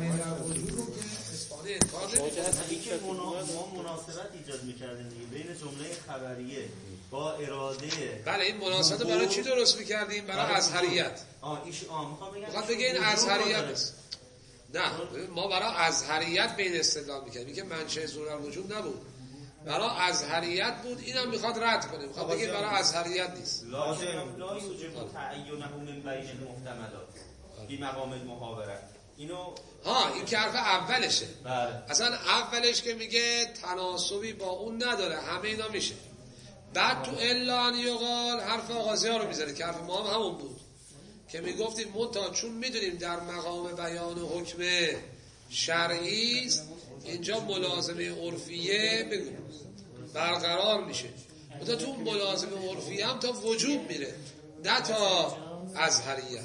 همین در وجود رو که اسپانه انکار نمی‌کنه. ما مناسبت ایجاد می‌کردیم دیگه بین جمله خبریه با اراده. بله این مناسبت برای چی درست می‌کردیم؟ برای ازهریت. میخواد بگه این ازهریت است. نه ما برای ازهریت به این استدلال می‌کردیم که منشأ ظهور الوجوب نبود. برای ازهریت بود. اینم میخواد رد کنه. میخواد بگه برای ازهریت نیست. لازم لا یوجب تعینه من بین المحتملات فی مقام المحاوره. اینو این که حرف اولشه. بله. اصلا اولش که میگه تناسبی با اون نداره، همه اینا میشه. بعد تو الا ان یقال حرف آغازی ها رو میذاره که حرف ما هم همون بود که میگفتیم منتها چون میدونیم در مقام بیان حکم شرعی است اینجا ملازمه عرفیه برقرار میشه. منتها تو ملازمه عرفیه هم تا وجوب میره نه تا ازهریه.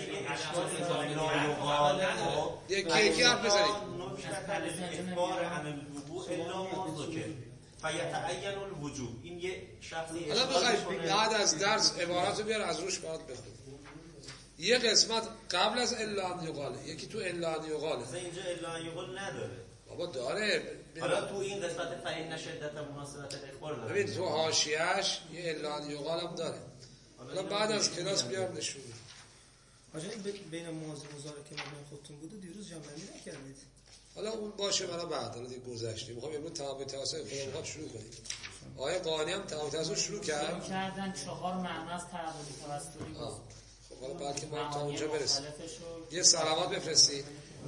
یکی حرف بزنید فیتعین الوجوب. این یه شخصی حالا بخواید بعد از درس عبارت رو بیار از روش برات بخون. یه قسمت قبل از الا ان یقاله، یکی تو الا ان یقاله. اینجا الا ان یقال نداره. بابا داره. حالا تو این قسمت فإن شدت مناسبت الاخبار داره. ببین تو حاشیه‌اش یه الا ان یقال هم داره. حالا بعد از کلاس بیار نشون بده. حاجی بین موضوع مزاره که مبین خودتون بود دیروز جمع‌بندی نکردید. حالا اون باشه برای بعد. حالا دیگه گذشته. میخوام امروز تعامل توسط خودمون شروع کنیم. آیه قانی هم تعامل توسط شروع کردن 4 معنی از تعامل توسطی بود. خب حالا بعد که ما تا اونجا برسیم یه سلامات بفرستید.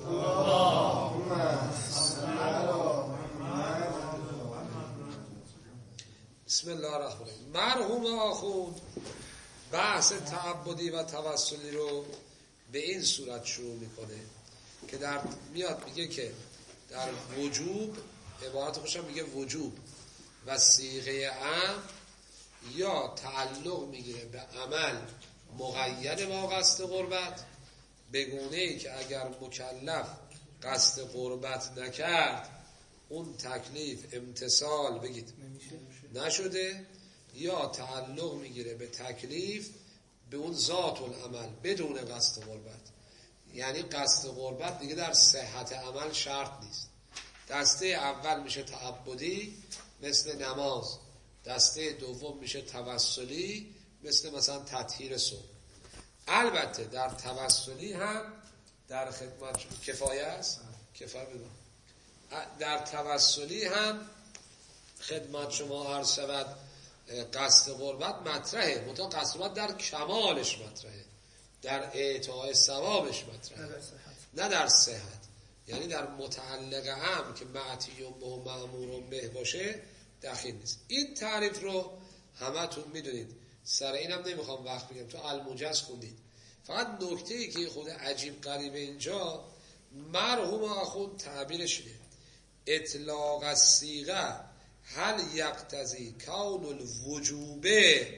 بسم الله الرحمن الرحیم. مرحوم آخوند بحث تعبدی و توسلی رو به این صورت شروع میکنه که در میاد میگه که در وجوب عبارت خوشم میگه وجوب و صیغه امر یا تعلق میگیره به عمل مقید با قصد قربت به گونه‌ای که اگر مکلف قصد قربت نکرد اون تکلیف امتثال بگید نشده، یا تعلق میگیره به تکلیف به اون ذات العمل بدون قصد قربت. یعنی قصد قربت دیگه در صحت عمل شرط نیست. دسته اول میشه تعبدی مثل نماز، دسته دوم میشه توسلی مثلا تطهیر صبح. البته در توسلی هم در خدمت کفایه است، کفایه بدون در توسلی هم خدمت شما عرض شود قصد قربت مطرحه، منتها قصد قربت در کمالش مطرحه، در اعطای ثوابش مطرحه، نه در صحت. یعنی در متعلق هم که معتیون به و مأمورون به باشه دخیل نیست. این تعریف رو همه تون میدونید، سر اینم نمیخوام وقت بگم، تو الموجز خوندید. فقط نکته‌ای که خود عجیب غریبه اینجا مرحوم آخوند تعبیرش اینه اطلاق الصیغه هل یقتضی کون الوجوب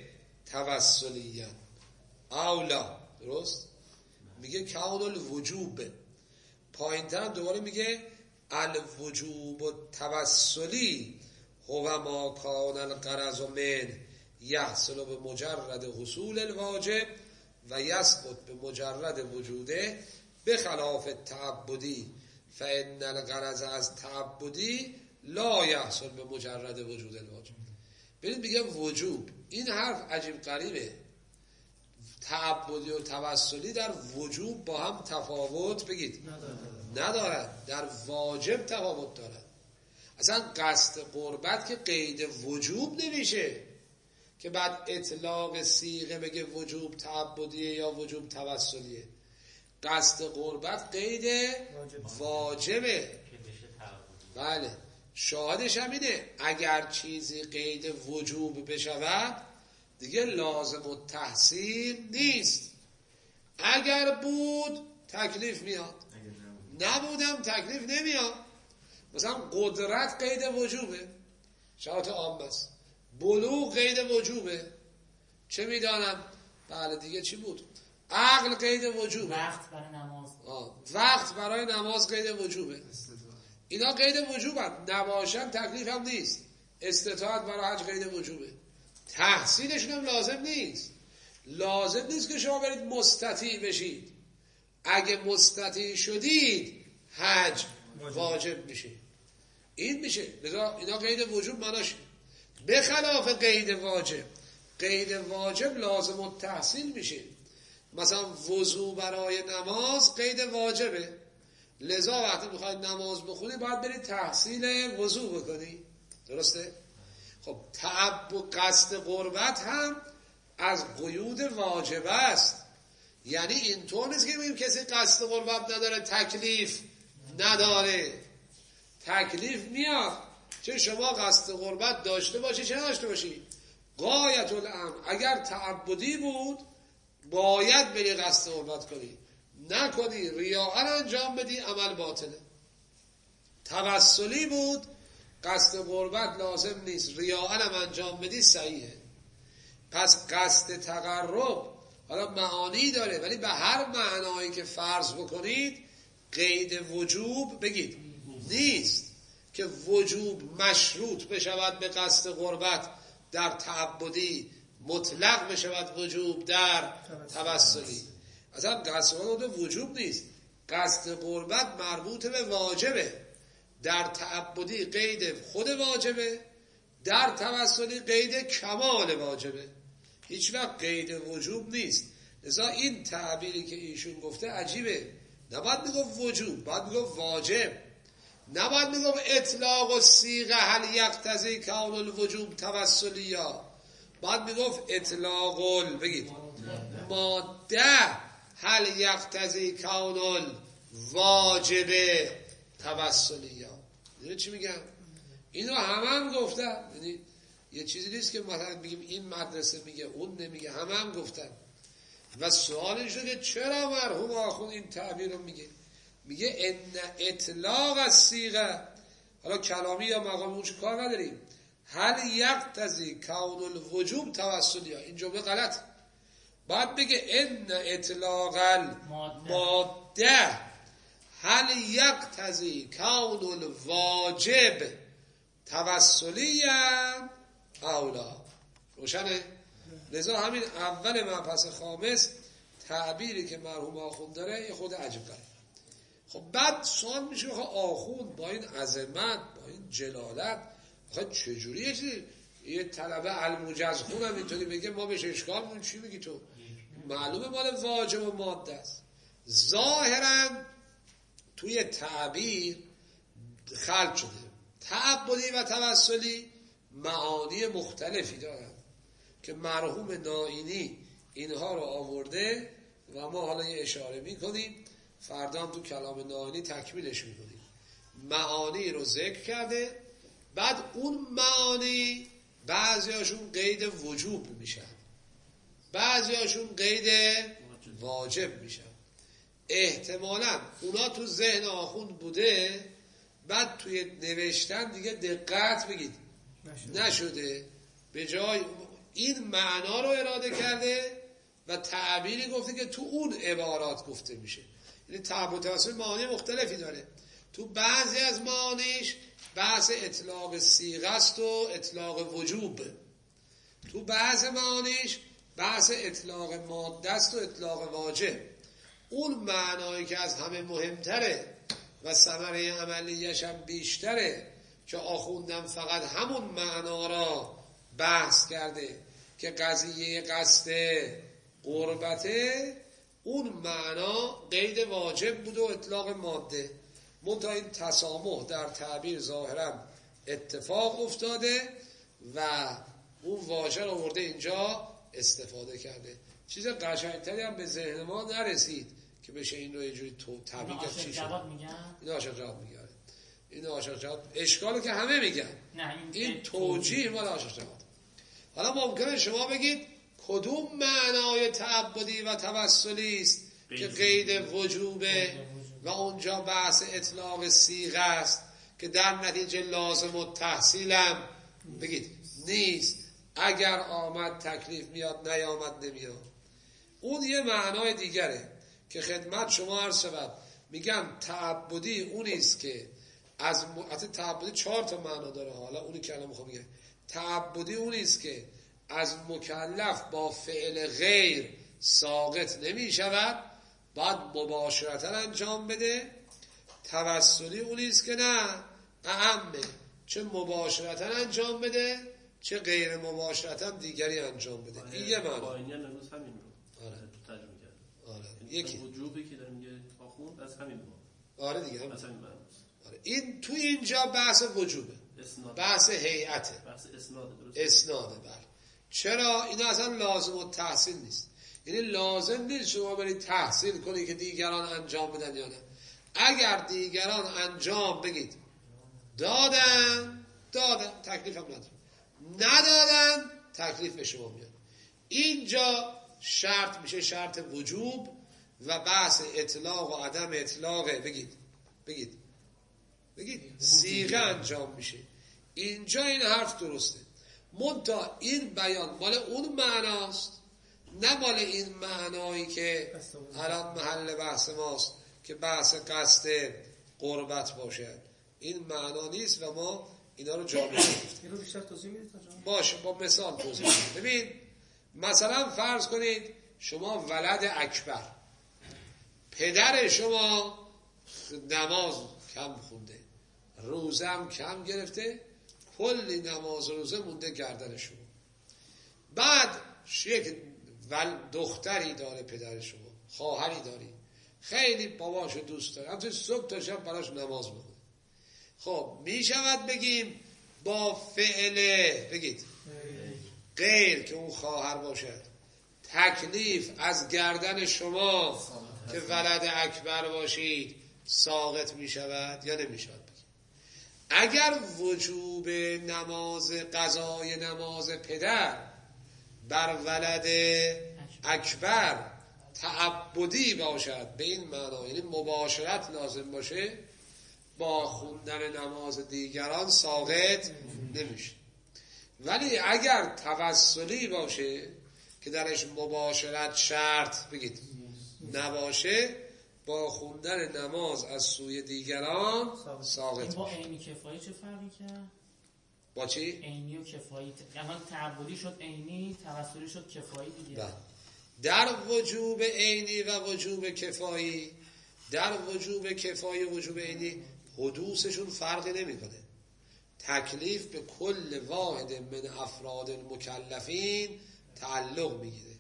توسلیاً اولا. درست میگه کون الوجوب، پایین‌تر هم دوباره میگه الوجوب توسلی هو ما کان الغرض من یحصل به مجرد حصول الواجب و یسقط به مجرد وجوده بخلاف تعبدی فإن الغرض از تعبدی لا یحصل به مجرد وجود الواجب. ببینید میگه وجوب، این حرف عجیب غریبه. تعبدی و توسلی در وجوب با هم تفاوت بگید ندارد، در واجب تفاوت دارد. اصلا قصد قربت که قید وجوب نمیشه که بعد اطلاق صیغه بگه وجوب تعبدیه یا وجوب توسلیه. قصد قربت قید واجبه. بله شاهدش هم اینه اگر چیزی قید وجوب بشود دیگه لازم التحصیل نیست. اگر بود تکلیف میاد، نبودم تکلیف نمیاد. مثلا قدرت قید وجوبه، شرط عام است. بلوغ قید وجوبه، چه میدانم بله دیگه چی بود، عقل قید وجوبه، وقت برای نماز، وقت برای نماز قید وجوبه. اینا قید وجوبن، نباشن تکلیف هم نیست. استطاعت برای حج قید وجوبه، تحصیلشون هم لازم نیست. لازم نیست که شما برید مستطیع بشید. اگه مستطیع شدید حج واجب میشه. این میشه. لذا اینا قید وجوب معناش به خلاف قید واجب. قید واجب لازم التحصیل میشه. مثلا وضو برای نماز قید واجبه، لذا وقتی میخوای نماز بخونی باید بری تحصیل وضو بکنی. درسته؟ خب قصد قربت هم از قیود واجب است. یعنی اینطور نیست که بگیم کسی قصد قربت نداره تکلیف نداره. تکلیف میاد، چه شما قصد قربت داشته باشی چه نداشته باشی. غایت الامر اگر تعبدی بود باید بری قصد قربت کنی، نکنی ریاء انجام بدی عمل باطله. توسلی بود قصد قربت لازم نیست، ریاء هم انجام بدی صحیحه. پس قصد تقرب حالا معانی داره، ولی به هر معنایی که فرض بکنید قید وجوب بگید نیست که وجوب مشروط بشود به قصد قربت در تعبدی، مطلق بشود وجوب در توسلی. اصلا قصد قربت وجوب نیست، قصد قربت مربوط به واجبه. در تعبدی قید خود واجبه، در توسلی قید کمال واجبه، هیچ وقت قید وجوب نیست. لذا این تعبیری که ایشون گفته عجیبه. نباید میگفت وجوب، باید میگفت واجب. نباید میگفت اطلاق و صیغه هل یقتضی کون الوجوب توسلیا، باید میگفت اطلاق بگید ماده هل یقتضی کون الواجب توسلیا. یعنی چی میگم؟ اینو هم گفتن. یعنی یه چیزی نیست که مثلا بگیم این مدرسه میگه اون نمیگه، هم گفتن. و سوالش رو که چرا مرحوم آخوند این تعبیر رو میگه ان اطلاق الصیغه، حالا کلامی یا مقامی اون چه کار نداریم، هل یقتضی کون الوجوب توسلی، این جمله غلط. باید بگه ان اطلاق الماده هل یقتضی کون الواجب توسلی اولا. روشنه؟ لذا همین اول مبحث خامس تعبیری که مرحوم آخوند داره خود عجب داره. خب بعد سوال میشه آخوند با این عظمت، با این جلالت چجوری یه طلبه علموجز خونم اینطوری بگه ما بهش اشکال میکنیم؟ چی میگی تو؟ معلومه مال واجب و ماده است. ظاهرا توی تعبیر خلط شده. تعبدی و توسلی معانی مختلفی دارن که مرحوم نائینی اینها رو آورده و ما حالا یه اشاره میکنیم، فردا هم تو کلام نائینی تکمیلش میکنیم. معانی رو ذکر کرده، بعد اون معانی بعضی هاشون قید وجوب میشن، بعضی هاشون قید واجب میشن. احتمالا اونا تو ذهن آخوند بوده، بعد توی نوشتن دیگه دقت بگید نشده، به جای این معنا رو اراده کرده و تعبیری گفته که تو اون عبارات گفته میشه. یعنی تعبیر توسل معانی مختلفی داره. تو بعضی از معانیش بحث اطلاق صیغه است و اطلاق وجوب، تو بعض معانیش بحث اطلاق ماده است و اطلاق واجب. اون معنایی که از همه مهمتره و ثمره عملیش هم بیشتره که آخوندم فقط همون معنا را بحث کرده که قضیه قصد قربته، اون معنا قید واجب بود و اطلاق ماده. منتها این تسامح در تعبیر ظاهرا اتفاق افتاده و اون واژه رو آورده اینجا استفاده کرده. چیز قشنگتری هم به ذهن ما نرسید که بشه این رو یه جوری تعبیر کرد. چی شد؟ این عاشق جواب میگه. این عاشق جواب اشکالو که همه میگن. این توجیه مال عاشق جواب. حالا ممکنه شما بگید کدوم معنای تعبدی و توسلی است که قید وجوبه و اونجا بحث اطلاق صیغه است که در نتیجه لازم و تحصیلم بگید نیست، اگر آمد تکلیف میاد نیامد نمیاد. اون یه معنای دیگره که خدمت شما عرض شود. میگم تعبدی اونیست که از تعبدی 4 تا معنا داره. حالا اونی که الان میخوام بگم تعبدی اونیست که از مکلف با فعل غیر ساقط نمی شود، باید مباشرتا انجام بده. توسلی اونیست که نه اعمه، چه مباشرتا انجام بده چه غیر مباشرتا دیگری انجام بده. این یه معنی. آینی هم امروز همین رو ترجمه کرد. آره یکی وجوبی که داره میگه آخوند از همین رو. آره دیگه هم. از همین معنی. آره. این توی اینجا بحث وجوبه، بحث هیئته، بحث اسناده. درست اسناده. بله. چرا این اصلا لازم التحصیل نیست، یعنی لازم نیست شما برید تحصیل کنید که دیگران انجام بدن یا نه. اگر دیگران انجام بگید دادن تکلیف هم ندادن تکلیف به شما میاد. اینجا شرط میشه شرط وجوب و بحث اطلاق و عدم اطلاق بگید صیغه انجام میشه. اینجا این حرف درسته، منتها این بیان مال اون معناست نه مال این معنایی که الان محل بحث ماست که بحث قصد قربت باشه. این معنا نیست و ما اینا رو جا می‌گیریم. اینو بیشتر توضیح میدید تا جان؟ باشه با مثال توضیح میدم. ببین مثلا فرض کنید شما ولد اکبر، پدر شما نماز کم خونده، روزه هم کم گرفته، کلی نماز روزه مونده گردن شما. بعد یک دختری داره پدر شما، خواهری داری، خیلی باباشو دوست داره، همچنین صبح تا شب براش نماز میخونه. خب میشود بگیم با فعله بگید غیر که اون خواهر باشد تکلیف از گردن شما که ولد اکبر باشید ساقط میشود یا نمیشود بگیم. اگر وجوب نماز قضای نماز پدر بر ولد اکبر تعبدی باشد به این معنا، یعنی مباشرت لازم باشه، با خوندن نماز دیگران ساقط نمیشه. ولی اگر توسلی باشه که درش مباشرت شرط بگید نباشه، با خوندن نماز از سوی دیگران ساقط میشه. با عینی کفایی چه فرقی کرد؟ با چی؟ عینی و کفایی، یعنی تعبدی شد عینی، توسلی شد کفایی دیگه. در وجوب عینی و وجوب کفایی، در وجوب کفایی و وجوب عینی حدوثشون فرقی نمیکنه. تکلیف به کل واحد من افراد المکلفین تعلق میگیره.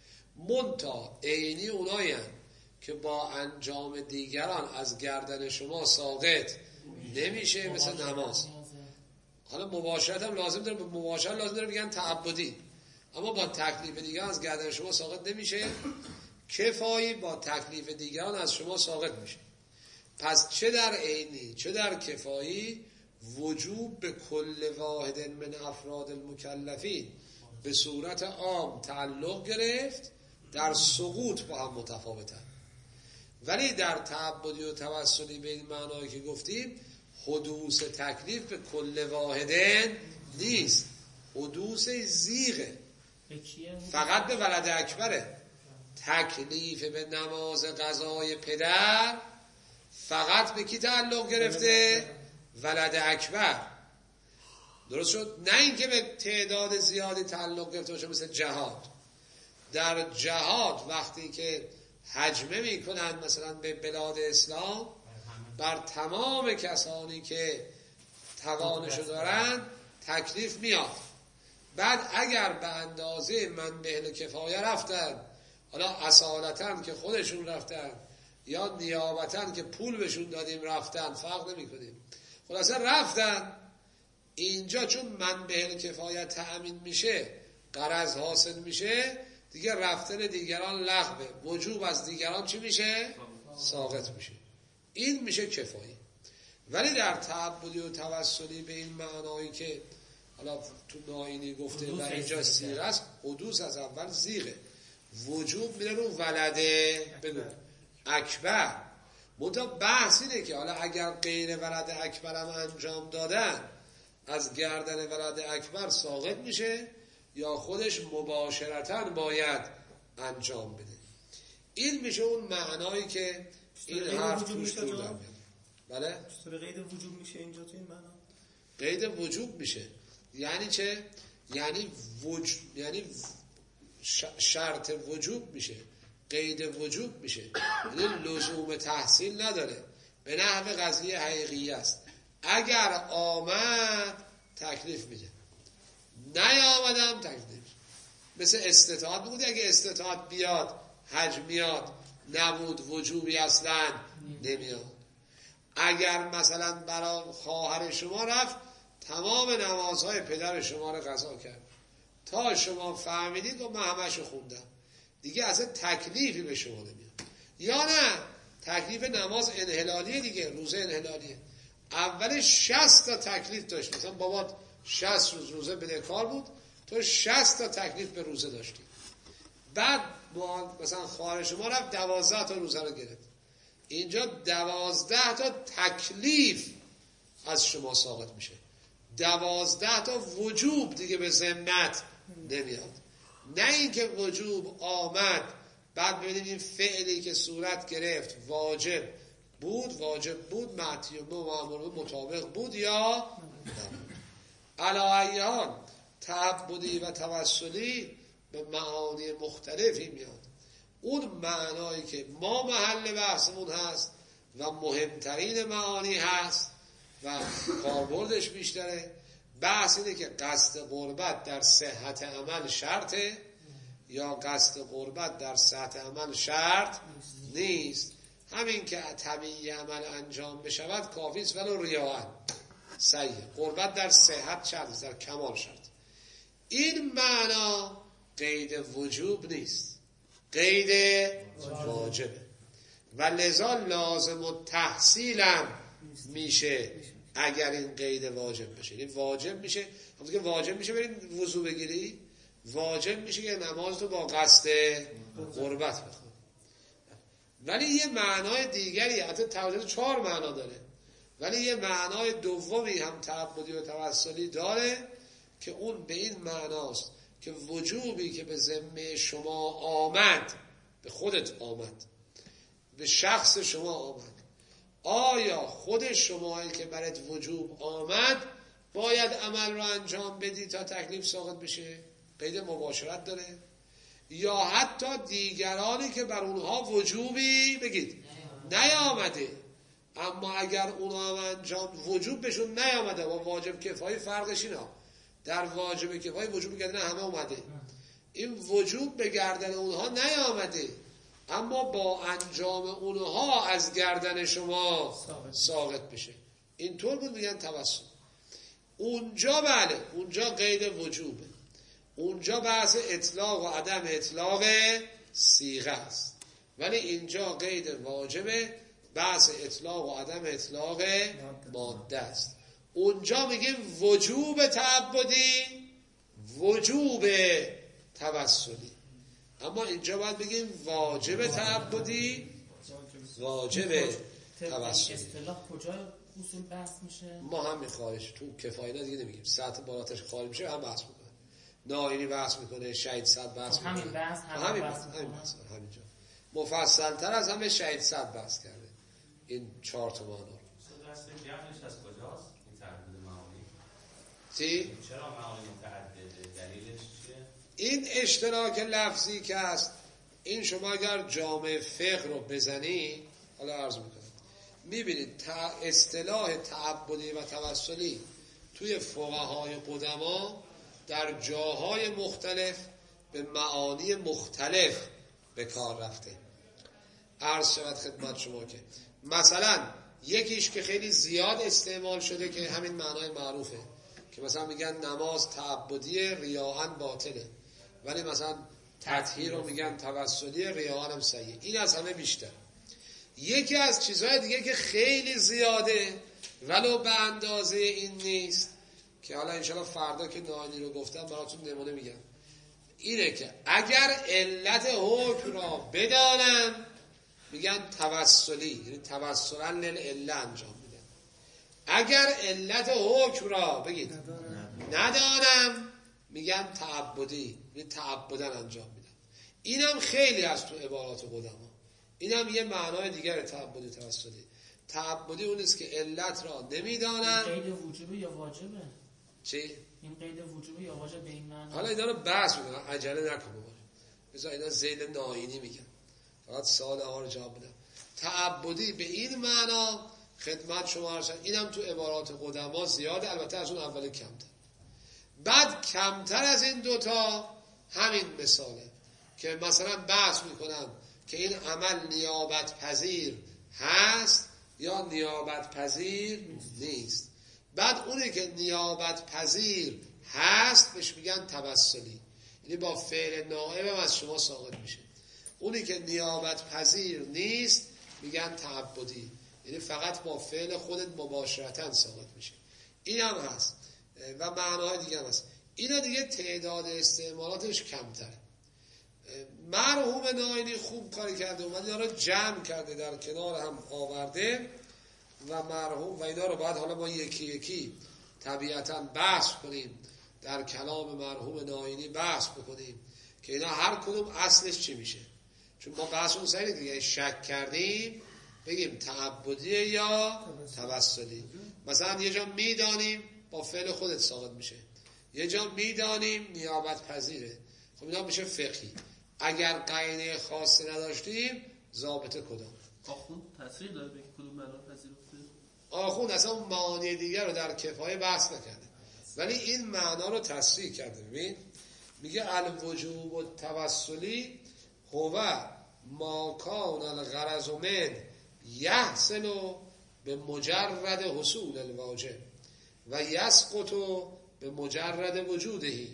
منتها عینی اونایی هستند که با انجام دیگران از گردن شما ساقط نمیشه، مثل نماز. حالا مباشرت هم لازم داره، مباشرت لازم داره بگن تعبدی، اما با تکلیف دیگران از گردن شما ساقط نمیشه. کفایی با تکلیف دیگران از شما ساقط میشه. پس چه در عینی چه در کفایی وجوب به کل واحد من افراد المکلفین به صورت عام تعلق گرفت، در سقوط با هم متفاوتن. ولی در تعبدی و توسلی به این معنایی که گفتیم حدوث تکلیف به کل واحدن نیست، حدوث زیغه، فقط به ولد اکبره. تکلیف به نماز قضای پدر فقط به کی تعلق گرفته؟ ولد اکبر. درست شد؟ نه اینکه به تعداد زیادی تعلق گرفته باشه مثل جهاد. در جهاد وقتی که هجمه میکنن مثلا به بلاد اسلام، بر تمام کسانی که توانشو دارن تکلیف میاد. بعد اگر به اندازه من به کفایه رفتن، حالا اصالتاً که خودشون رفتن یا نیابتاً که پول بهشون دادیم رفتن، فرق نمی کنیم، خلاصه رفتن، اینجا چون من به کفایت تأمین میشه، غرض حاصل میشه، دیگه رفتن دیگران لغوه، وجوب از دیگران چی میشه؟ ساقط میشه. این میشه کفایی. ولی در تعبدی و توسلی به این معنایی که حالا تو ناینی گفته و اینجا سیغه است، حدوث از اول زیغه، وجوب میره رو ولده بگو اکبر. منتها بحث اینه که حالا اگر غیر ولد اکبر هم انجام دادن از گردن ولد اکبر ساقط میشه یا خودش مباشرتاً باید انجام بده. این میشه اون معنایی که این حرف توش جور در میاد. بله؟ چطور قید وجوب میشه اینجا تو این معنا؟ قید وجوب میشه یعنی چه؟ یعنی شرط وجوب میشه، قید وجوب میشه، یعنی لزوم تحصیل نداره. به نحو قضیه حقیقی است. اگر آمد تکلیف میده، نیامدم تکلیف میده. مثل استطاعت بود، اگه استطاعت بیاد حج میاد، نبود وجوبی اصلا نمیاد. اگر مثلا برای خواهر شما رفت تمام نمازهای پدر شما رو قضا کرد تا شما فهمیدید و من همشو خوندم، دیگه اصلا تکلیفی به شما نمیاد. یا نه تکلیف نماز انحلالیه دیگه، روزه انحلالیه. اولش 60 تا تکلیف داشت، مثلا بابات 60 روز روزه بدهکار بود، تو 60 تا تکلیف به روزه داشتی. بعد مثلا خواهر شما رفت 12 تا روزه رو گرفت، اینجا 12 تا تکلیف از شما ساقط میشه، 12 تا وجوب دیگه به ذمت نمیاد. نه اینکه وجوب آمد بعد ببینید این فعلی که صورت گرفت واجب بود معتیمه و معموله مطابق بود یا علایان. تعبدی و توسلی به معانی مختلفی میاد. اون معنایی که ما محل بحثمون هست و مهمترین معانی هست و کاربردش بیشتره، بحث اینه که قصد قربت در صحت عمل شرطه یا قصد قربت در صحت عمل شرط نیست. همین که طبیعی عمل انجام بشود کافی است، ولو ریاء صحیح. قربت در صحت شرط است، در کمال شرط. این معنا قید وجوب نیست، قید واجبه و لذا لازم و تحصیلم میشه اگر این قید واجب بشه. این واجب میشه، همونطور که واجب میشه برید وضو بگیری، واجب میشه که نماز تو با قصد قربت بخون. ولی یه معنای دیگری، حتی توجه 4 معنا داره، ولی یه معنای دومی هم تعبدی و توسلی داره که اون به این معناست که وجوبی که به ذمه شما آمد، به خودت آمد، به شخص شما آمد، آیا خود شمایی که برات وجوب آمد باید عمل رو انجام بدی تا تکلیف ساقط بشه؟ قید مباشرت داره؟ یا حتی دیگرانی که بر اونها وجوبی بگید نیامده، اما اگر اونها هم انجام وجوب بهشون نیامده، با واجب کفایی فرقش اینا، در واجب کفایی وجوب گردن همه اومده، این وجوب به گردن اونها نیامده اما با انجام اونها از گردن شما ساقط بشه. اینطور بود میگن توسل. اونجا بله، اونجا قید وجوبه، اونجا بحث اطلاق و عدم اطلاق صیغه است. ولی اینجا قید واجبه، بحث اطلاق و عدم اطلاق ماده است. اونجا میگیم وجوب تعبدی، وجوب توسلی، اما اینجا باید بگیم واجب تعبدی، واجب توسلی. اصطلاح کجا اصول بحث میشه؟ ما هم میخواهش تو کفایه دیگه نمیگیم، ساعت بالاترش خالی میشه هم بحث میکنه، ناینی بحث میکنه، شهید صد بحث میکنه، همین بحث همینجا مفصل تر از همه شهید صد بحث کرده این 4 تا معنا. دست جمعش از کجاست این تعدد معانی؟ چی؟ چرا معانی متعدده؟ دلیلش چیه؟ این اشتراک لفظی که هست، این شما اگر جامع فقه رو بزنی، حالا عرض میکنم میبینید اصطلاح تعبدی و توسلی توی فقهای قدما در جاهای مختلف به معانی مختلف به کار رفته. عرض شود خدمت شما که مثلا یکیش که خیلی زیاد استعمال شده که همین معنای معروفه که مثلا میگن نماز تعبدی ریاء باطله، ولی مثلا تطهیر رو میگن توسلی ریاء هم صحیح. این از همه بیشتر. یکی از چیزهای دیگه که خیلی زیاده ولو به اندازه این نیست که حالا انشاءالله فردا که ناینی رو گفتم براتون نمونه میگم، اینه که اگر علت حکم را بدانم میگن توسلی، یعنی توسلا للعله انجام میدن. اگر علت حکم را بگید ندانم میگن تعبدی، یعنی تعبدن انجام میدن. اینم خیلی از تو عبارات قدما، اینم یه معنای دیگر تعبدی توسلی. تعبدی اون است که علت را نمیدانم. این قید وجوبی یا واجبه؟ چی؟ این قید وجوبی یا واجب به این معنی؟ حالا اینا رو بحث میکنم، عجله نکن بابا، بذار اینا ذیل ناینی میگن، فقط سوال ها رو جواب بدم. تعبدی به این معنا خدمت شما هستن، اینم تو عبارات قدما زیاده، البته از اون اول کمتر. بعد کمتر از این دوتا همین مثاله که مثلا بحث میکنم که این عمل نیابت پذیر هست یا نیابت پذیر نیست. بعد اونی که نیابت پذیر هست بهش میگن توسلی، یعنی با فعل نائب از شما ساقط میشه. اونی که نیابت پذیر نیست میگن تعبدی، یعنی فقط با فعل خودت مباشرتاً ساقط میشه. این هم هست و معناهای دیگه هم هست. اینا دیگه تعداد استعمالاتش کمتره. مرحوم ناینی خوب کاری کرده، اومد اینا رو جمع کرده در کنار هم آورده و مرحوم و اینا رو باید حالا ما یکی یکی طبیعتاً بحث کنیم، در کلام مرحوم ناینی بحث بکنیم که اینا هر کدوم اصلش چی میشه. چون ما بحث اون سری دیگه شک کردیم بگیم تعبدیه یا توسلی. مثلا یه جا میدانیم با فعل خودت ساقط میشه، یه جا میدانیم نیابت پذیره. خب اینا میشه فقهی. اگر قرینه خاصی نداشتیم ضابطه کدام؟ آخوند تصریح داره به کدوم معنا پذیرفته؟ آخوند اصلا اون معانی دیگر رو در کفایه بحث نکرده، ولی این معنا رو تصریح کرده. ببین میگه الوجوب التوسلی هو ما کان الغرض من یحصل به مجرد حصول الواجب و یسقط به مجرد وجودهی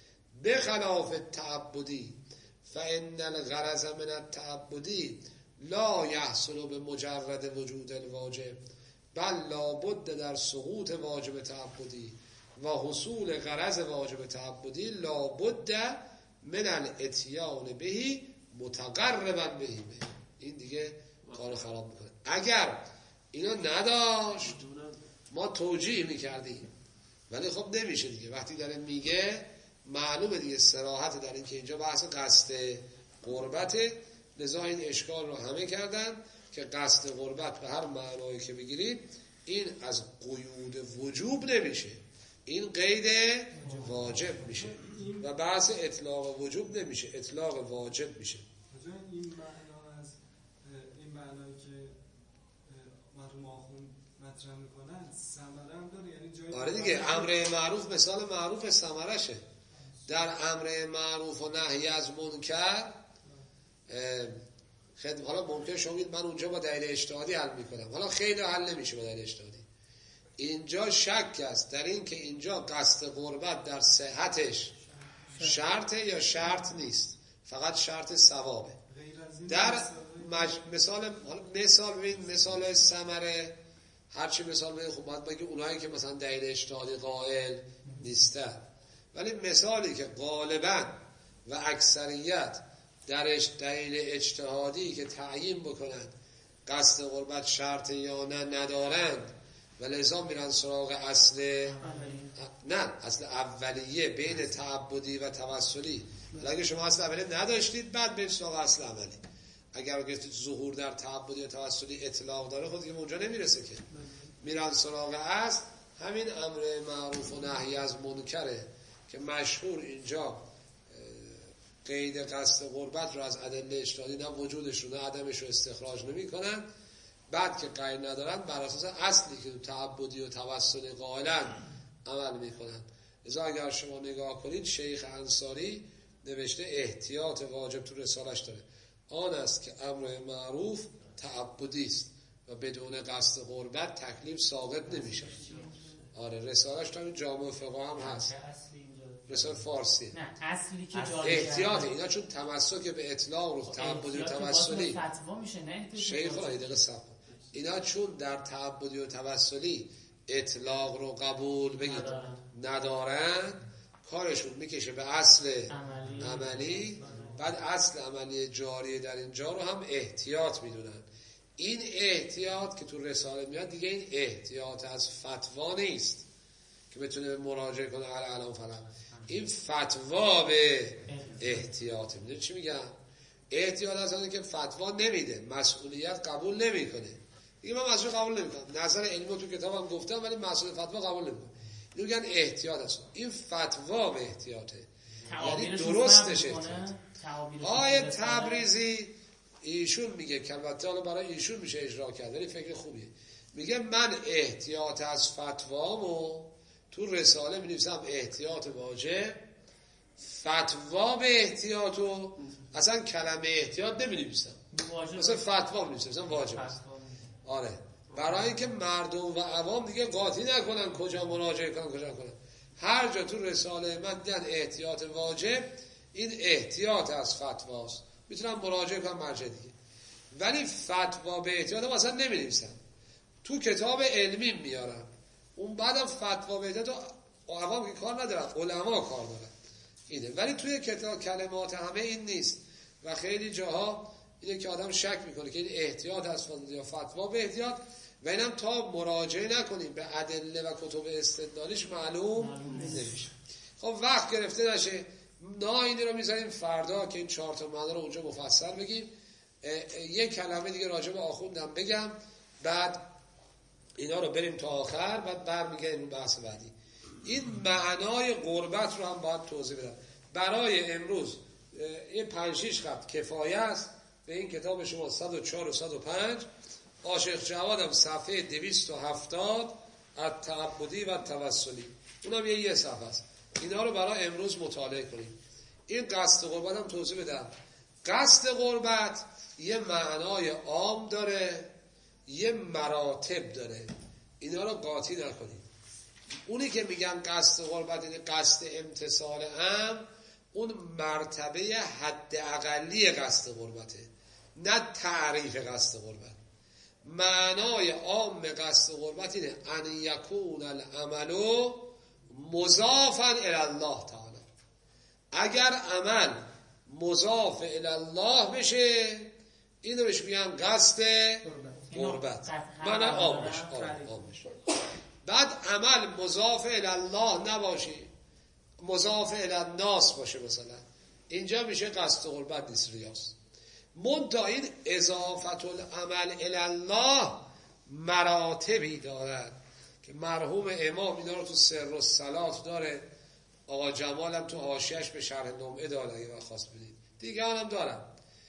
بخلاف التعبدی فان الغرض من التعبدی لا یحصل به مجرد وجود الواجب بل لابد در سقوط واجب تعبدی و حصول غرض واجب تعبدی لابد من الاتیان بهی متقربا بهی. این دیگه کارو خراب میکنه. اگر اینا نداشت ما توجیه میکردیم، ولی خب نمیشه دیگه. وقتی داره میگه معلومه دیگه صراحت در این که اینجا بحث قصد قربته، لذا این اشکال رو همه کردن که قصد قربت به هر معنایی که بگیرید این از قیود وجوب نمیشه، این قید واجب میشه و بحث اطلاق وجوب نمیشه، اطلاق واجب میشه. این معنا از این معنایی که مرحوم آخوند مطرح میکنن ثمره هم داره، یعنی جایی آره دیگه امر معروف مثال معروف ثمرشه. در امر معروف و نهی از منکر حالا ممکن شما بگید من اونجا با دلیل اجتهادی حل میکنم، حالا خیلی حل نمیشه با دلیل اجتهادی. اینجا شک است در این که اینجا قصد قربت در صحتش شرطه یا شرط نیست، فقط شرط ثوابه. در مثال ثمره هرچی مثال بگید خب باید بگید اونایی که مثلا دلیل اجتهادی قائل نیستن، ولی مثالی که غالبا و اکثریت درش دلیل اجتهادی که تعیین بکنند قصد قربت شرط یا نه ندارند و لذا میرن سراغ اصل اولیه بین تعبدی و توسلی. ولی اگه شما اصل اولیه نداشتید بعد برید سراغ اصل عملی. اگر گفتید ظهور در تعبدی و توسلی اطلاق داره خود دیگه اونجا نمیرسه که میرن سراغ اصل. همین امر معروف و نهی از منکره که مشهور اینجا قید قصد قربت رو از ادله اجتهادی نه وجودش رو نه عدمش رو استخراج نمی کنن، بعد که قید ندارن بر اساس اصلی که تعبدی و توسلی قائلن عمل می کنن. لذا اگر شما نگاه کنید شیخ انصاری نوشته احتیاط واجب تو رسالش داره، آن است که امر معروف تعبدی است و بدون قصد قربت تکلیف ساقط نمیشه. آره رسالش تو جامع فقه هم هست، رسال فارسی. نه اصلی که جاری احتیاط اینا چون تمسک به اطلاق رو تعبدی و توسلی فتوا میشه نه شیخ را دقیقه صبر اینا چون در تعبدی و توسلی اطلاق رو قبول بگید ندارن کارشون میکشه به اصل عملی. بعد اصل عملی جاری در اینجا رو هم احتیاط میدونن. این احتیاط که تو رساله میاد دیگه این احتیاط از فتوا نیست که بتونه مراجعه کنه الان فلان، این فتوا به احتیاط. میدونی چی میگم؟ احتیاط از اینه که فتوا نمیده، مسئولیت قبول نمیکنه. دیگه من مسئول قبول نمیکنم، نظر علمی تو کتابم گفتم ولی مسئول فتوا قبول نمیکنم. اینو میگن احتیاط است. این فتوا به احتیاطه، یعنی درستش احتیاط. آیه تبریزی ایشون میگه که البته حالا برای ایشون میشه اجرا کرد، ولی فکر خوبیه. میگه من احتیاط از فتوامو تو رساله می‌نویسم احتیاط واجب، فتوا به احتیاطو اصلا کلمه احتیاط نمی‌نویسم، مثلا فتوا می‌نویسم، مثلا واجب است. آره، برای اینکه مردم و عوام دیگه قاطی نکنن کجا مراجعه کنن کجا کنن. هر جا تو رساله من دیدن احتیاط واجب، این احتیاط از فتواست، میتونم مراجعه کنم مرجع دیگه. ولی فتوا به احتیاط اصلا نمی‌نویسم، تو کتاب علمی میارم. اون بعدم فتوا به احتیاط عوام که کار ندارن، علما کار دارن اینه. ولی توی کتاب کلمات همه این نیست و خیلی جاها اینه که آدم شک میکنه که این احتیاط از فتوا به احتیاط، و اینم تا مراجعه نکنیم به ادله و کتب استدلالیش معلوم نمیشه. خب وقت گرفته نشه، اینی رو میذاریم فردا که این 4 تا معنی رو اونجا مفصل بگیم. یک کلمه دیگه راجع به آخوندم بگم، بعد اینا رو بریم تا آخر، بعد برمیگردیم بحث بعدی. این معنای قربت رو هم باید توضیح بدم. برای امروز این 5-6 خط کفایه است. به این کتاب شما 104 و 105 عاشق جوادم صفحه 270 از تعبدی و توسلی، اونم یه صفحه است. اینا رو برای امروز مطالعه کنیم. این قصد قربت هم توضیح بدم. قصد قربت یه معنای عام داره، یه مراتب داره، اینا رو قاطی نکنید. اونی که میگن قصد قربت یعنی قصد امتثال امر، اون مرتبه حد اقلی قصد قربته، نه تعریف قصد قربت. معنای عام قصد قربت اینه ان یکون العمل مضافا الی الله تعالی. اگر عمل مضاف الی الله بشه، اینو بهش میگن قصد قربت. معنی عام بشه. بعد عمل مضاف الی الله نباشه، مضاف الی الناس باشه، مثلا اینجا میشه قصد قربت نیست، ریاست. منتها این اضافت العمل الی الله مراتبی دارد که مرحوم امام اینا رو تو سر و صلات داره، آقا جمال هم تو حاشیه‌اش به شرح نمعه داره اگه خواست بدید، دیگه هم دارم،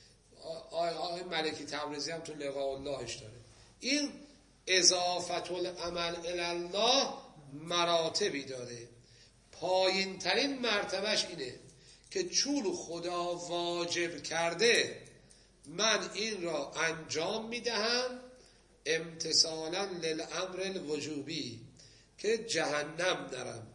آقای ملکی تبریزی هم تو لقاء اللهش داره. این اضافت العمل الی الله مراتبی داره. پایین ترین مرتبهش اینه که چون خدا واجب کرده من این را انجام میدهم امتثالا للامر الوجوبی که جهنم نرم،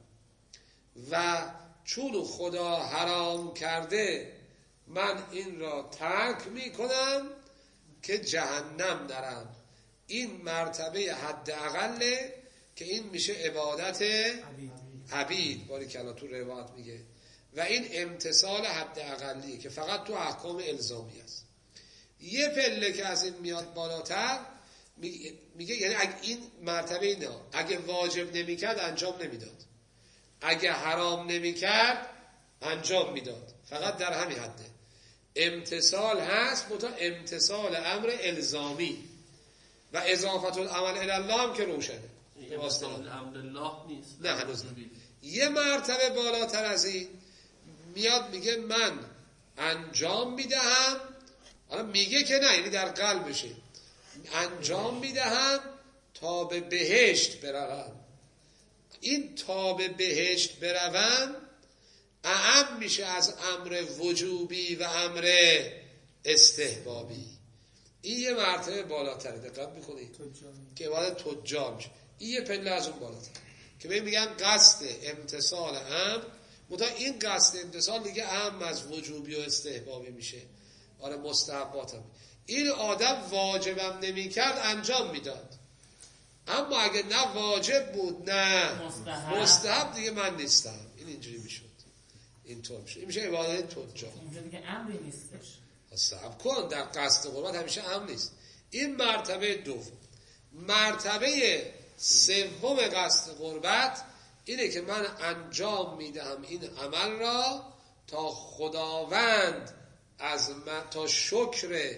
و چون خدا حرام کرده من این را ترک میکنم که جهنم نرم. این مرتبه حد اقله که این میشه عبادت عبید، باری که الان تو روایت میگه، و این امتثال حد اقلیه که فقط تو احکام الزامی است. یه پله که از این میاد بالاتر میگه یعنی اگه این مرتبه اینه، اگه واجب نمیکرد انجام نمیداد، اگه حرام نمیکرد انجام میداد، فقط در همین حده. امتثال هست، منتها امتثال امر الزامی، و اضافت العمل الی الله هم که روشنه، امتثال امر الله نیست، نه هنوز نه. یه مرتبه بالاتر از این میاد میگه من انجام میدهم، حالا میگه که نه، یعنی در قلبشه، انجام میدهم تا به بهشت بروم. این تا به بهشت بروم اعم میشه از امر وجوبی و امر استحبابی. این یه مرتبه بالاتره، دقت میکنید که باید تجار میشه. این یه پله از اون بالاتر که میگن قصد امتثال امر، منتها این قصد امتثال دیگه اعم از وجوبی و استحبابی میشه. آره مستحباتم. این آدم واجبم نمیکرد انجام میداد، اما اگه نه واجب بود نه مستحب دیگه من نیستم. این اینجوری میشد، اینطور میشه. این میشه عبادت تجار. اینجا دیگه امری نیستش. صبر کن، در قصد قربت همیشه امر نیست. این مرتبه دوم. مرتبه سوم قصد قربت اینه که من انجام میدهم این عمل را تا خداوند از من، تا شکر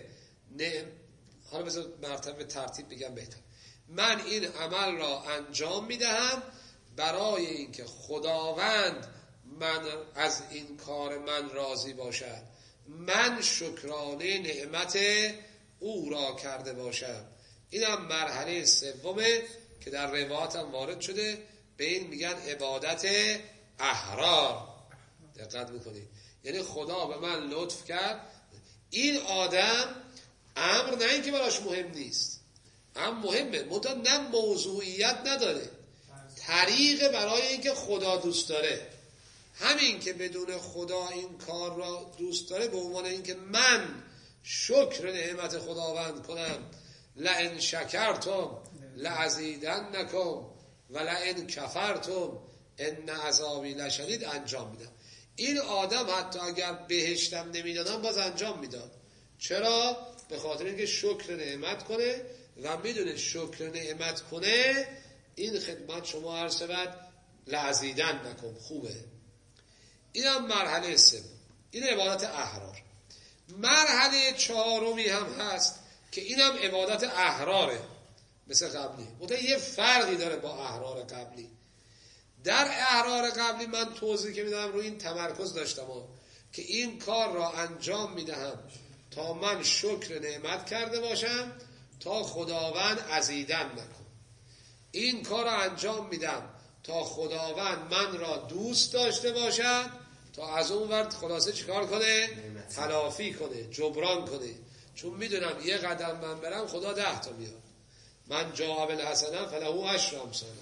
حالا بذار مرتبه ترتیب بگم بهتر. من این عمل را انجام میدهم برای اینکه خداوند من از این کار من راضی باشد من شکرانه نعمت او را کرده باشم. اینم مرحله سومه که در روایات هم وارد شده، به این میگن عبادت احرار. دقت میکنید، یعنی خدا به من لطف کرد. این آدم امر نه اینکه براش مهم نیست، امر مهمه، منتها نه موضوعیت نداره، طریق برای اینکه خدا دوست داره. همین که بدون خدا این کار را دوست داره، به عنوان اینکه من شکر نعمت خداوند کنم، لئن شکرتم لازیدنکم و لئن کفرتم ان عذابی لشدید انجام میدم. این آدم حتی اگر بهشتم نمیدادم باز انجام میداد. چرا؟ به خاطر اینکه شکر نعمت کنه و میدونه شکر نعمت کنه این خدمت شما عرض شود لازیدن نکن خوبه. این هم مرحله سوم، این عبادت احرار. مرحله چهارمی هم هست که اینم عبادت احراره مثل قبلی، منتها یه فرقی داره با احرار قبلی. در احرار قبلی من توضیح که میدم روی این تمرکز داشتم که این کار را انجام میدهم تا من شکر نعمت کرده باشم، تا خداوند عزیدن نکن. این کار را انجام میدم تا خداوند من را دوست داشته باشد، تا از اون ورد خلاصه چیکار کنه؟ تلافی کنه، جبران کنه. چون میدونم یه قدم من برم خدا 10 تا میاد. من جاء بالحسنه فله عشر امثالها.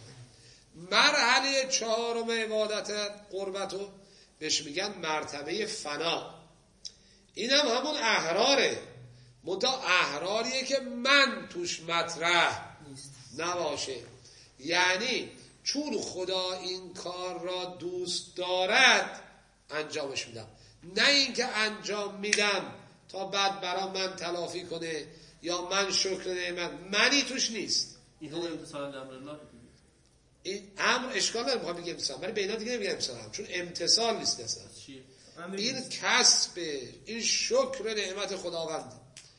مرحله چهارم عبادت قربتو بهش میگن مرتبه فنا. اینم همون احراره، منتها احراریه که من توش مطرح نباشه. یعنی چون خدا این کار را دوست دارد انجامش میدم، نه اینکه انجام میدم تا بعد برام من تلافی کنه یا من شکر نعمت، منی توش نیست. این هم امتصال امر الله. این امر اشکال نداره، میخوام بگم امتصال، ولی به اینا دیگه نمیگم امتصال، چون امتصال نیست اصلا. این کسب، این شکر نعمت خداونده،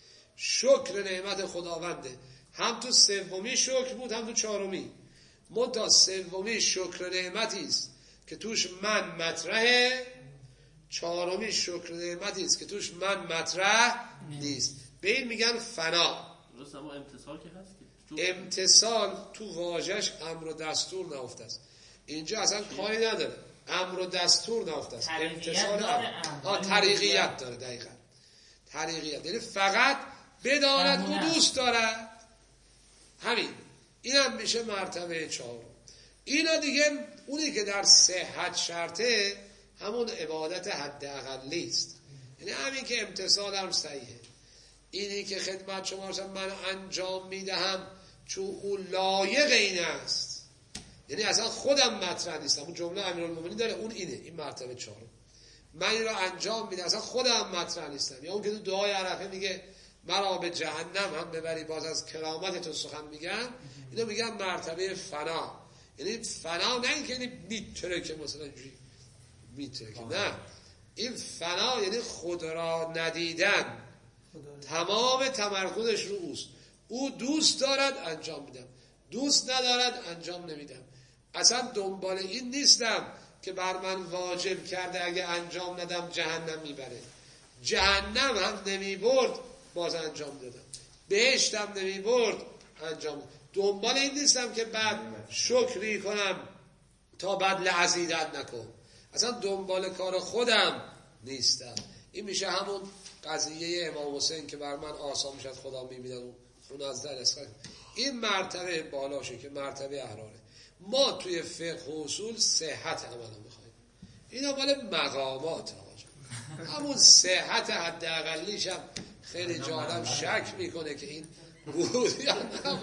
شکر نعمت خداونده. هم تو سومی شکر بود هم تو چهارمی. منتها سومی شکر نعمتی است که توش من مطرحه، چهارمی شکر نعمتی است که توش من مطرح نیست. به این میگن فنا. درست، اما امتصال که هست که امتصال تو واژه‌اش امر و دستور نهفته است. اینجا اصلا کاری نداره، امر و دستور نهفته است. امتصال طریقیت داره. دقیقاً طریقیت، یعنی فقط بداند او دوست دارد، همین. اینم میشه مرتبه چهارم. اینا دیگه اونی که در صحت شرطه همون عبادت حداقلی است، یعنی همین که امتصال هم صحیحه. اینی که خدمت شما من انجام میدهم چون او لایق این است، یعنی اصلا خودم مطرح نیستم. اون جمله امیرالمومنین داره، اون اینه، این مرتبه چهارم. من این رو انجام میدم اصلا خودم مطرح نیستم. یا اون که تو دعای عرفه میگه مرا به جهنم هم ببری باز از کرامت تو سخن میگن، اینو میگن مرتبه فنا. یعنی فنا نه اینکه میتره که مثلا میتره که نه، این فنا یعنی خود را ندیدن، تمام تمرکزش رو اوست. او دوست دارد انجام میدم، دوست ندارد انجام نمیدم. اصلا دنبال این نیستم که بر من واجب کرده اگه انجام ندم جهنم میبره. جهنم هم نمیبرد باز انجام دادم، بهشتم نمیبرد انجام دادم. دنبال این نیستم که بعد شکری کنم تا بعد لعزیدت نکن. اصلا دنبال کار خودم نیستم. این میشه همون قضیه امام حسین که بر من آسان میشد خدا میبیدن اون از در اسخار. این مرتبه بالاشه که مرتبه احراره. ما توی فقه و اصول صحت عمل میخوایم، اینا مال مقامات آقا. همون صحت حداقلیش هم خیلی جا آدم شک میکنه که این بود یا نه.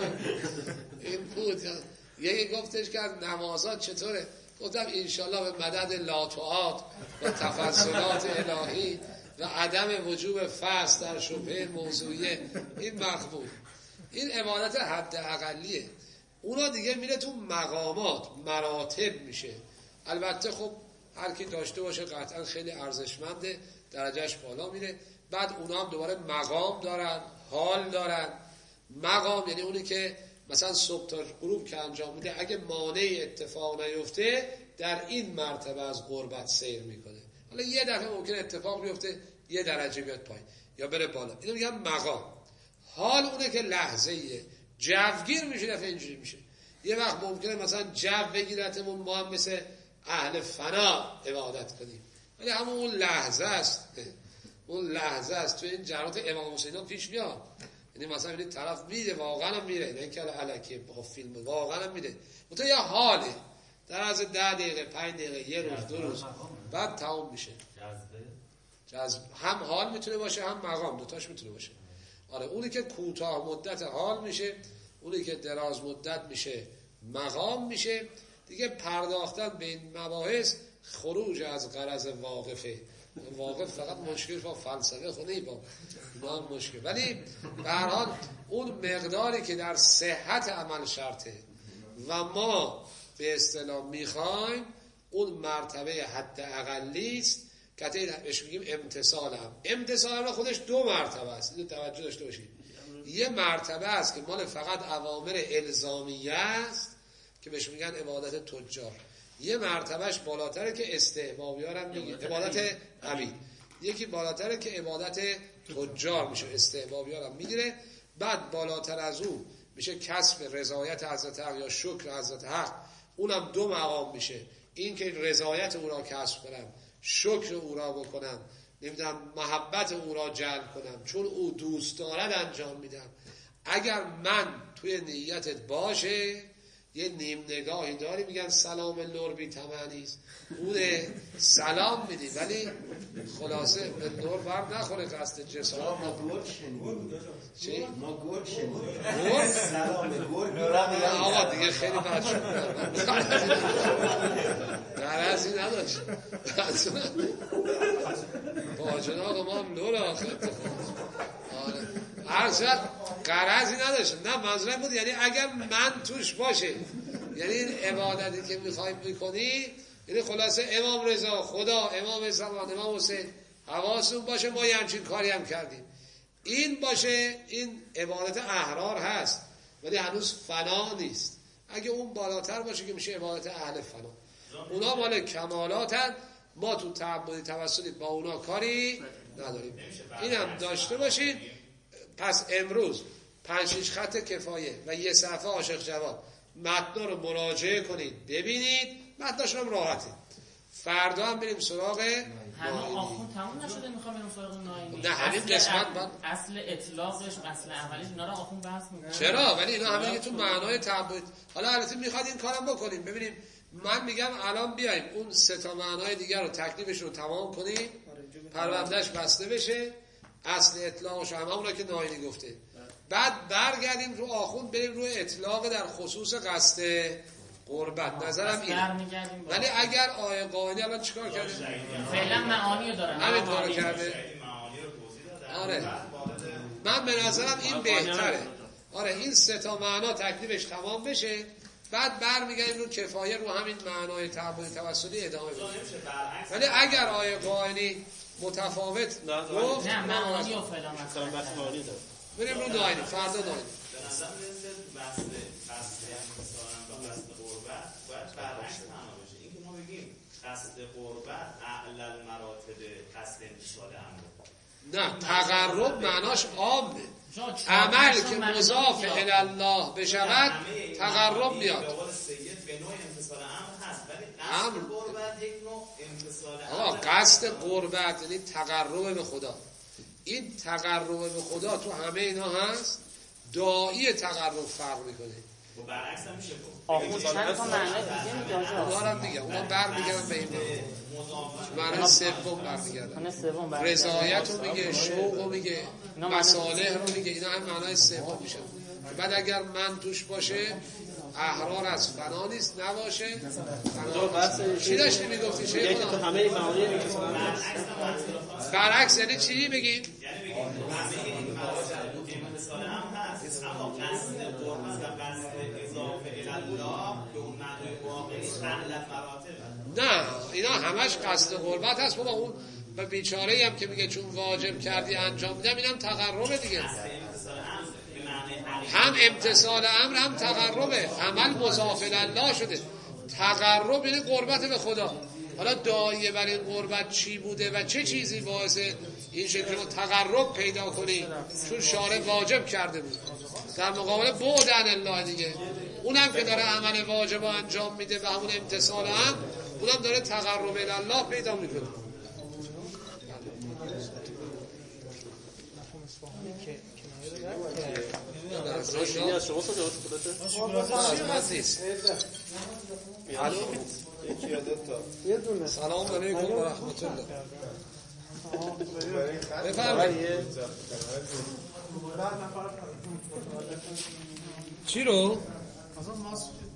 این بود یا یکی گفتش که از نمازات چطوره؟ گفتم انشالله به مدد لاتوات و تفضلات الهی و عدم وجوب فصل در شبهه موضوعیه این مقبول. این عبادت حد اقلیه. اونا دیگه میره تو مقامات، مراتب میشه. البته خب هر کی داشته باشه قطعا خیلی ارزشمنده، درجهش بالا میره. بعد اونا هم دوباره مقام دارن، حال دارن. مقام یعنی اونی که مثلا صبح تا غروب که انجام میده اگه مانع اتفاق نیفته در این مرتبه از قربت سیر میکنه. حالا یه دفعه ممکن اتفاق بیفته یه درجه بیاد پایین یا بره بالا. اینو میگم مقام. حال اونه که لحظه‌ایه، جوگیر میشه، دفعه اینجوری میشه. یه وقت ممکنه مثلا جو بگیرتمون ما هم مثل اهل فنا عبادت کنیم، ولی همون اون لحظه است. اون لحظه است. تو این جرات امام حسین پیش میاد. یعنی مثلا این طرف میره، واقعا هم میره، نه اینکه الکی با فیلم، واقعا هم میره. مثلا یه حاله در از 10 دقیقه 5 دقیقه یه روز 2 روز بعد تمام میشه. جذب هم حال میتونه باشه هم مقام، دوتاش میتونه باشه. آره اونی که کوتاه مدت حال میشه، اونی که دراز مدت میشه مقام میشه. دیگه پرداختن به این مباحث خروج از غرض واقفه. واقف فقط مشکل با فلسفه خونه با اینا مشکل، ولی به هر حال اون مقداری که در صحت عمل شرطه و ما به اصطلاح میخوایم اون مرتبه حد اقلی است که بهش میگیم امتصال هم. امتصال هم خودش 2 مرتبه است، اینو توجه داشته باشید. یه مرتبه است که مال فقط اوامر الزامیه است که بهش میگن عبادت تجار. یه مرتبهش بالاتره که استحبابیار هم میگه عبادت عبید. یکی بالاتره که عبادت تجار میشه، استحبابیار هم میگیره. بعد بالاتر از اون میشه کسب رضایت حضرت حق یا شکر حضرت حق، اونم 2 مقام میشه. این که رضایت او را کسب کنم، شکر او را بکنم، نمیدونم محبت او را جلب کنم، چون او دوست دارد انجام میدم. اگر من توی نیتت باشه، یه نیم نگاهی داری میگن سلام لور بی تمنیست، اونه سلام میدی ولی خلاصه به لور بر نخوره قصد جسارت. ما گرگ شنیدیم. چی؟ ما گرگ شنیدیم. گرگ؟ سلام گرگ. آقا دیگه خیلی بد شد، درازی نداشت با جناق ما هم لور آخر. آره هرچند قرضی نداشت، نه منظورم بود یعنی اگر من توش باشه، یعنی این عبادتی که میخوایم میکنی، یعنی خلاصه امام رضا، خدا، امام زمان، امام حسین، حواسون باشه ما یه همچین کاری هم کردیم، این باشه، این عبادت احرار هست ولی هنوز فنا نیست. اگه اون بالاتر باشه که میشه عبادت اهل فنا، اونا مال کمالاتن. ما تو تعبدی توسلی با اونا کاری نداریم. این هم داشته باشید. پس امروز 5-6 خط کفایه و یه صفحه عاشق جواد متن رو مراجعه کنید، ببینید، متنش هم راحته. فردا هم بریم سراغ همین آخون تموم نشده، میخوام بریم سراغ ناینی. نه همین قسمت اصل اطلاقش، اصل اولیش، اینا رو آخون بحث میکنه. چرا؟ ولی اینا همه تو معنای تعبد. حالا البته میخواد این کارم بکنیم. ببینیم من میگم الان بیایم اون 3 معنای دیگر رو تکلیفش رو تمام کنیم، پروندهش بسته بشه، اصل اطلاقش هم اونا که ناینی گفته. بعد برگردیم رو آخوند، بریم رو اطلاق در خصوص قصد قربت. نظرم اینه. ولی اگر آیه قائنی الان چیکار کرده؟ فعلا معانی رو داره، همین کارو کرده. آره من به نظرم این بهتره. آره این 3 معنا تکلیفش تمام بشه، بعد برمیگردیم رو کفایه، رو همین معنای تعبدی توسلی ادامه بدیم. ولی اگر آیه قائنی متفاوت گفت، نه معانی رو فعلا مثلا بریم رو ناینی، فردا ناینی. به نظر میرسه بحث با قصد قربت باید برعکس معنا باشه. این که ما بگیم قصد قربت اعلی المراتب قصد انتصال امر، نه تقرب معناش عامه. عمل که مضاف الی الله بشود تقرب میاد. به قول سید به نوع انتصال امر هست، ولی قصد قربت یک نوع انتصال امر. قصد قربت یعنی تقرب به خدا. این تقرب به خدا تو همه اینا هست. داعی تقرب فرق میکنه. و برعکس هم میشه گفت. آخوند چند تا معنی دیگه میگه. اونا هم دیگه، اونا برمیگردن به این معنی سوم برمیگردن. رضایت رو میگه، شوق رو میگه، مصالح رو میگه، اینا هم معنای سوم میشن. بعد اگر من توش باشه احرار از فنا نیست، نباشه چی داشتی میگفتی شیخ؟ تو همه معانی برعکس یعنی چی بگیم؟ یعنی بگیم همه این مواجه انتصال هم هست، اما قصد قربت و قصد اضافه الالله به اون معنای واقعی اعلی مراتب. نه اینا همش قصد قربت هست. بابا اون به بیچاره هم که میگه چون واجب کردی انجام میدم، اینم تقربه دیگه. هم امتصال امر هم تقربه. عمل مضاف الی الله شده. تقرب یعنی قربت به خدا. حالا داعیه بر این قربت چی بوده و چه چیزی باعث این شکل رو تقرب پیدا کنی؟ چون شارع واجب کرده بود در مقابل بعد عن الله دیگه. اونم که داره عمل واجب انجام میده و همون امتثال هم، اونم داره تقرب الله پیدا میکنه. روشنی از شما ساده سلام علیکم و رحمت الله. بفرمایید. چی رو؟